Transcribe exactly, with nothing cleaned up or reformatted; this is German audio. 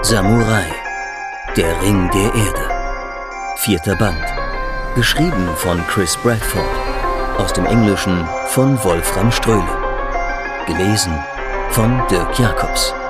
Samurai, der Ring der Erde. Vierter Band. Geschrieben von Chris Bradford. Aus dem Englischen von Wolfram Ströhle. Gelesen von Dirk Jacobs.